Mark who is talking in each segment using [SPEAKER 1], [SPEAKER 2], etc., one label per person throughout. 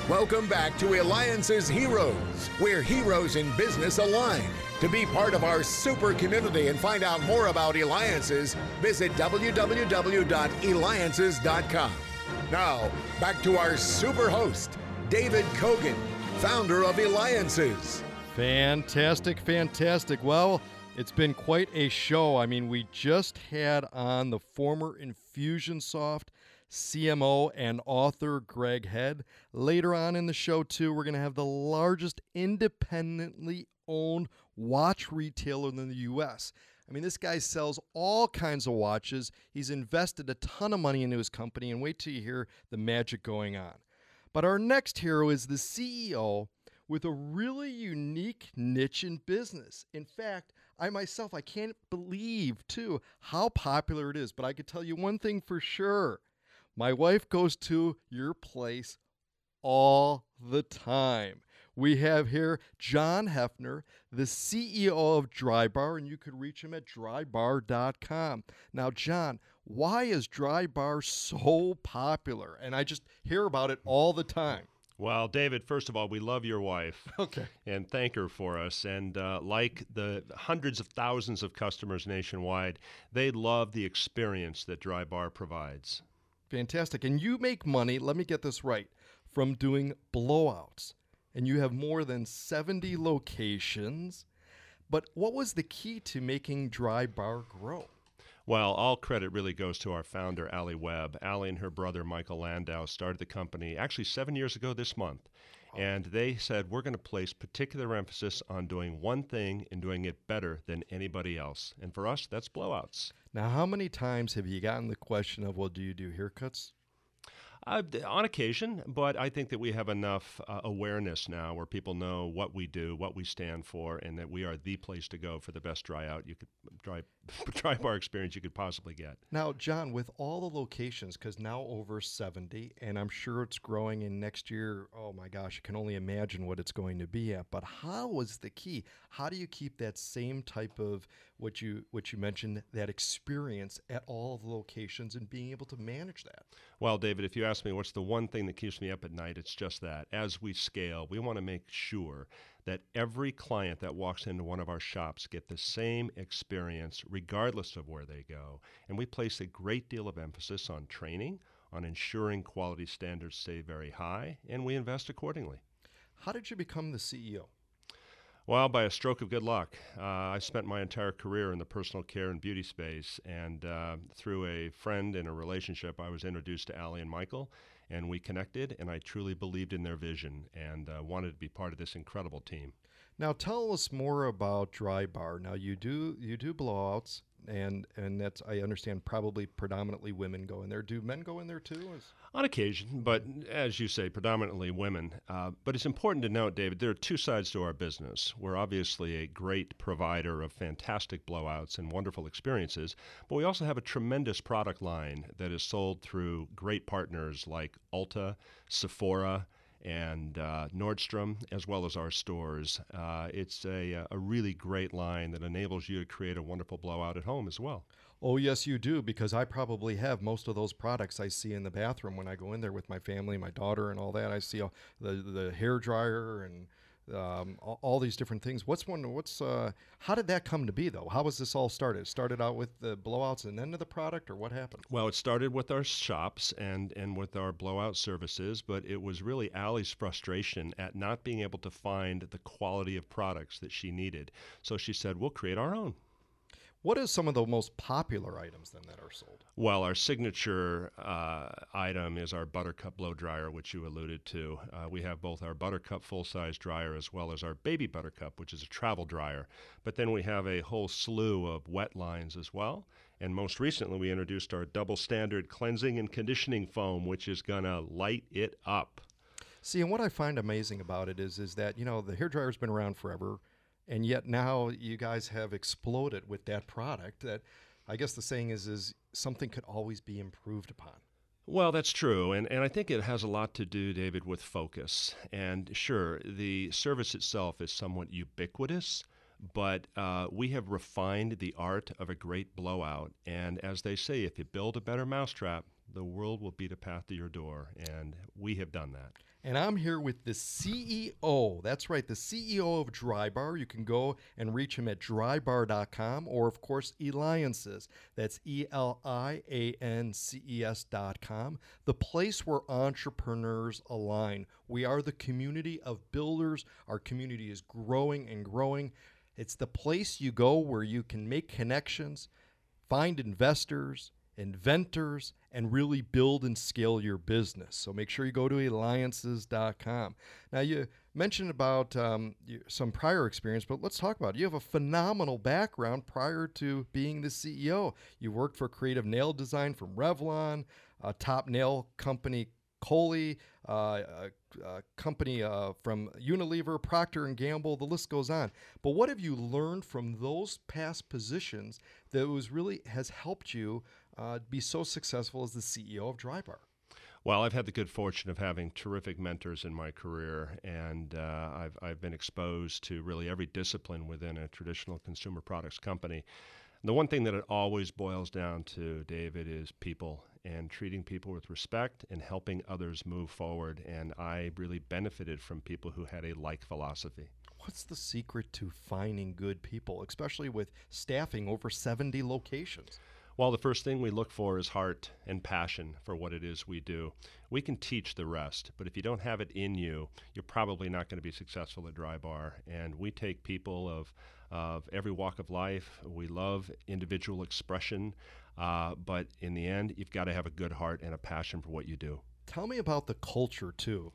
[SPEAKER 1] Welcome back to Alliance's Heroes, where heroes in business align. To be part of our super community and find out more about Alliances, visit www.alliances.com. Now, back to our super host, David Kogan, founder of Alliances.
[SPEAKER 2] Fantastic, fantastic. Well, it's been quite a show. I mean, we just had on the former Infusionsoft CMO and author Greg Head. Later on in the show, too, we're going to have the largest independently owned watch retailer in the U.S. I mean, this guy sells all kinds of watches. He's invested a ton of money into his company, and wait till you hear the magic going on. But our next hero is the CEO with a really unique niche in business. In fact, I can't believe, too, how popular it is. But I could tell you one thing for sure. My wife goes to your place all the time. We have here John Hefner, the CEO of Drybar, and you could reach him at drybar.com. Now, John, why is Drybar so popular? And I just hear about it all the time.
[SPEAKER 3] Well, David, first of all, we love your wife.
[SPEAKER 2] Okay.
[SPEAKER 3] And thank her for us. And like the hundreds of thousands of customers nationwide, they love the experience that Drybar provides.
[SPEAKER 2] Fantastic. And you make money, let me get this right, from doing blowouts. And you have more than 70 locations. But what was the key to making Drybar grow?
[SPEAKER 3] Well, all credit really goes to our founder, Allie Webb. Allie and her brother, Michael Landau, started the company actually 7 years ago this month. And they said, we're going to place particular emphasis on doing one thing and doing it better than anybody else. And for us, that's blowouts.
[SPEAKER 2] Now, how many times have you gotten the question of, well, do you do haircuts?
[SPEAKER 3] On occasion, but I think that we have enough awareness now where people know what we do, what we stand for, and that we are the place to go for the best dry bar experience you could possibly get.
[SPEAKER 2] Now, John, with all the locations, because now over 70, and I'm sure it's growing in next year, oh my gosh, I can only imagine what it's going to be at. But how is the key? How do you keep that same type of what you mentioned, that experience at all of the locations and being able to manage that?
[SPEAKER 3] Well, David, if you ask me what's the one thing that keeps me up at night, it's just that. As we scale, we want to make sure that every client that walks into one of our shops get the same experience regardless of where they go. And we place a great deal of emphasis on training, on ensuring quality standards stay very high, and we invest accordingly.
[SPEAKER 2] How did you become the CEO?
[SPEAKER 3] Well, by a stroke of good luck. I spent my entire career in the personal care and beauty space, and through a friend and a relationship, I was introduced to Allie and Michael, and we connected, and I truly believed in their vision and wanted to be part of this incredible team.
[SPEAKER 2] Now, tell us more about Drybar. Now, you do blowouts, and that's, I understand, probably predominantly women go in there. Do men go in there too?
[SPEAKER 3] On occasion, but as you say, predominantly women. But it's important to note, David, there are two sides to our business. We're obviously a great provider of fantastic blowouts and wonderful experiences, but we also have a tremendous product line that is sold through great partners like Ulta, Sephora, and Nordstrom, as well as our stores. It's a really great line that enables you to create a wonderful blowout at home as well.
[SPEAKER 2] Oh, yes, you do, because I probably have most of those products I see in the bathroom when I go in there with my family, my daughter, and all that. I see the hair dryer and all these different things. How did that come to be, though? How was this all started? It started out with the blowouts and then to the product, or what happened?
[SPEAKER 3] Well, it started with our shops and with our blowout services, but it was really Allie's frustration at not being able to find the quality of products that she needed. So she said, we'll create our own.
[SPEAKER 2] What are some of the most popular items then that are sold?
[SPEAKER 3] Well, our signature item is our Buttercup blow dryer, which you alluded to. We have both our Buttercup full-size dryer as well as our Baby Buttercup, which is a travel dryer. But then we have a whole slew of wet lines as well. And most recently, we introduced our double standard cleansing and conditioning foam, which is going to light it up.
[SPEAKER 2] See, and what I find amazing about it is that, the hairdryer's been around forever. And yet now you guys have exploded with that product that I guess the saying is something could always be improved upon.
[SPEAKER 3] Well, that's true. And I think it has a lot to do, David, with focus. And sure, the service itself is somewhat ubiquitous, but we have refined the art of a great blowout. And as they say, if you build a better mousetrap, the world will beat a path to your door, and we have done that.
[SPEAKER 2] And I'm here with the CEO. That's right, the CEO of Drybar. You can go and reach him at drybar.com, or, of course, Eliances. That's ELIANCES.com, the place where entrepreneurs align. We are the community of builders. Our community is growing and growing. It's the place you go where you can make connections, find investors, inventors, and really build and scale your business. So make sure you go to Eliances.com. Now, you mentioned about some prior experience, but let's talk about it. You have a phenomenal background prior to being the CEO. You worked for creative nail design from Revlon, a top nail company, Coley, a company from Unilever, Procter & Gamble, the list goes on. But what have you learned from those past positions that has helped you be so successful as the CEO of Drybar?
[SPEAKER 3] Well, I've had the good fortune of having terrific mentors in my career, and I've been exposed to really every discipline within a traditional consumer products company. The one thing that it always boils down to, David, is people and treating people with respect and helping others move forward. And I really benefited from people who had a like philosophy.
[SPEAKER 2] What's the secret to finding good people, especially with staffing over 70 locations?
[SPEAKER 3] Well, the first thing we look for is heart and passion for what it is we do. We can teach the rest, but if you don't have it in you, you're probably not going to be successful at Drybar. And we take people of every walk of life. We love individual expression, but in the end, you've got to have a good heart and a passion for what you do.
[SPEAKER 2] Tell me about the culture too.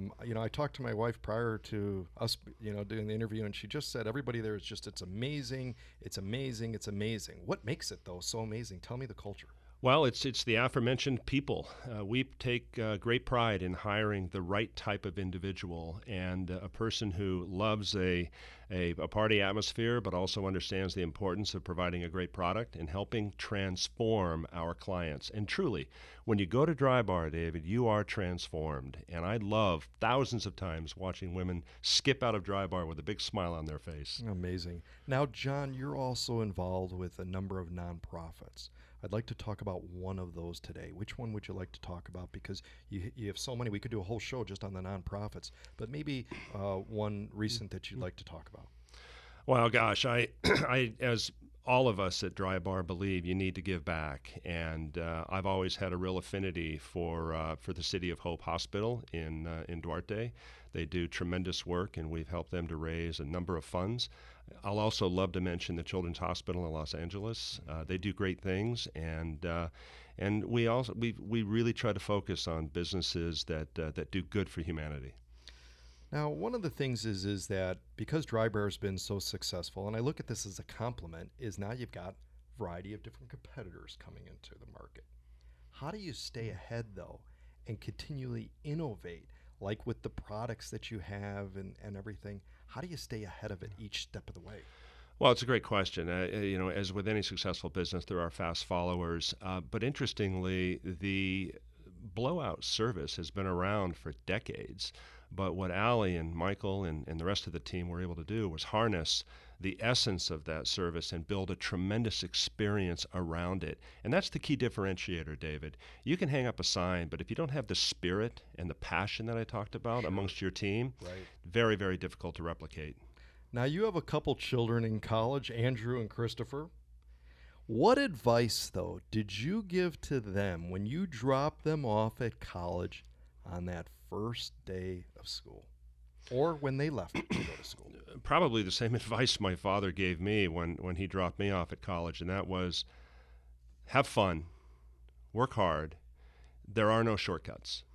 [SPEAKER 2] I talked to my wife prior to us, doing the interview, and she just said everybody there is just, it's amazing, it's amazing, it's amazing. What makes it though so amazing? Tell me the culture.
[SPEAKER 3] Well, it's the aforementioned people. We take great pride in hiring the right type of individual and a person who loves a party atmosphere, but also understands the importance of providing a great product and helping transform our clients. And truly, when you go to Drybar, David, you are transformed. And I love thousands of times watching women skip out of Drybar with a big smile on their face.
[SPEAKER 2] Amazing. Now, John, you're also involved with a number of nonprofits. I'd like to talk about one of those today. Which one would you like to talk about? Because you have so many. We could do a whole show just on the nonprofits, but maybe one recent that you'd like to talk about.
[SPEAKER 3] Well, gosh, I as all of us at Drybar believe you need to give back, and I've always had a real affinity for the City of Hope Hospital in Duarte. They do tremendous work, and we've helped them to raise a number of funds. I'll also love to mention the Children's Hospital in Los Angeles. They do great things, and we really try to focus on businesses that do good for humanity.
[SPEAKER 2] Now, one of the things is that because Drybar has been so successful, and I look at this as a compliment, is now you've got a variety of different competitors coming into the market. How do you stay ahead, though, and continually innovate, like with the products that you have and everything? How do you stay ahead of it each step of the way?
[SPEAKER 3] Well, it's a great question. As with any successful business, there are fast followers. But interestingly, the blowout service has been around for decades. But what Allie and Michael and the rest of the team were able to do was harness the essence of that service and build a tremendous experience around it. And that's the key differentiator, David. You can hang up a sign, but if you don't have the spirit and the passion that I talked about amongst your team, very, very difficult to replicate.
[SPEAKER 2] Now, you have a couple children in college, Andrew and Christopher. What advice, though, did you give to them when you dropped them off at college on that first day of school, or when they left to go to school?
[SPEAKER 3] Probably the same advice my father gave me when he dropped me off at college, and that was have fun, work hard. There are no shortcuts,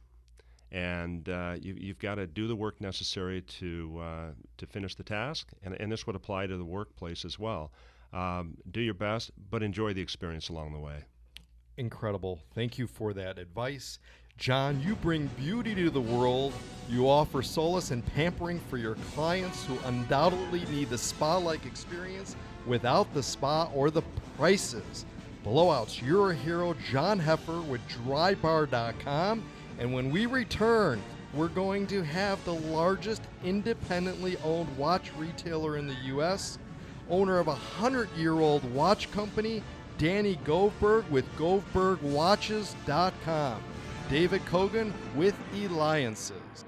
[SPEAKER 3] and you've got to do the work necessary to finish the task, and this would apply to the workplace as well. Do your best, but enjoy the experience along the way.
[SPEAKER 2] Incredible. Thank you for that advice. John, you bring beauty to the world. You offer solace and pampering for your clients who undoubtedly need the spa-like experience without the spa or the prices. Blowouts, you're a hero. John Heffer with Drybar.com. And when we return, we're going to have the largest independently owned watch retailer in the U.S., owner of a 100-year-old watch company, Danny Goldberg with GoldbergWatches.com. David Kogan with Eliances.